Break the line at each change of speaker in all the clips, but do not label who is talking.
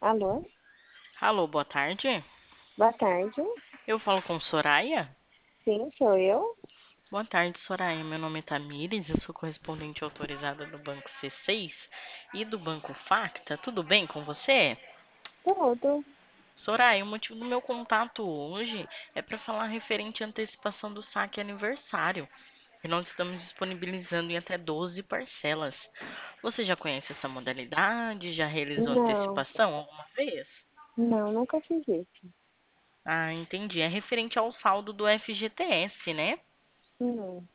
Alô?
Alô, boa tarde.
Boa tarde.
Eu falo com Soraya?
Sim, sou eu.
Boa tarde, Soraya. Meu nome é Tamires, eu sou correspondente autorizada do Banco C6 e do Banco Facta. Tudo bem com você?
Tudo.
Soraya, o motivo do meu contato hoje é para falar referente à antecipação do saque aniversário, que nós estamos disponibilizando em até 12 parcelas. Você já conhece essa modalidade? Já realizou
Não,
antecipação alguma vez?
não, nunca fiz isso.
Ah, entendi. É referente ao saldo do FGTS, né?
Hum.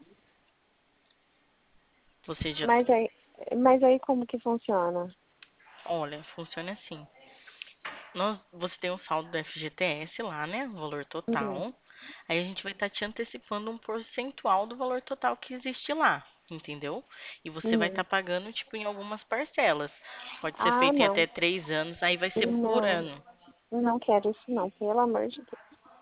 Você já
Mas aí, mas aí como que funciona?
Olha, funciona assim. Você tem o saldo do FGTS lá, né? O valor
Hum.
total. Aí a gente vai estar te antecipando um percentual do valor total que existe lá, entendeu? E você vai
Hum.
estar pagando, tipo, em algumas parcelas. Pode ser
Ah,
feito em até
não.
3 anos, aí vai ser por
Não,
ano.
não quero isso não, pelo amor de Deus.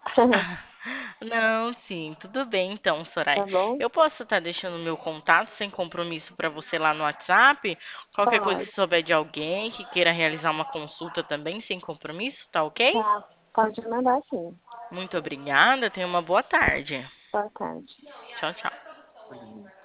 Não, sim, tudo bem então, Soraya.
Tá bom?
Eu posso estar deixando meu contato sem compromisso para você lá no WhatsApp? Qualquer coisa,
Pode.
se souber de alguém que queira realizar uma consulta também sem compromisso, tá ok?
Tá. Pode mandar sim.
Muito obrigada, tenha uma boa tarde.
Boa tarde.
Tchau, tchau.